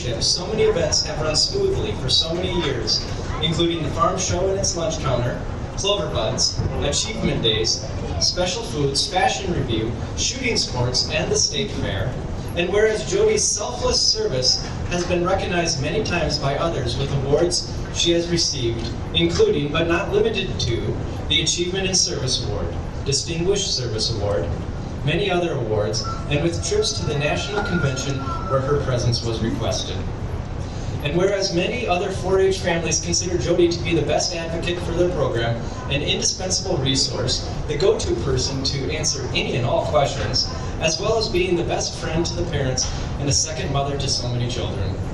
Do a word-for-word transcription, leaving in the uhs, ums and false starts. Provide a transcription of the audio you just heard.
So many events have run smoothly for so many years, including the farm show and its lunch counter, Clover Buds, Achievement Days, Special Foods, Fashion Review, Shooting Sports, and the State Fair. And whereas Jody's selfless service has been recognized many times by others with awards she has received, including but not limited to the Achievement in Service Award, Distinguished Service Award, many other awards, and with trips to the National Convention where her presence was requested. And whereas many other four H families consider Jody to be the best advocate for their program, an indispensable resource, the go-to person to answer any and all questions, as well as being the best friend to the parents and a second mother to so many children.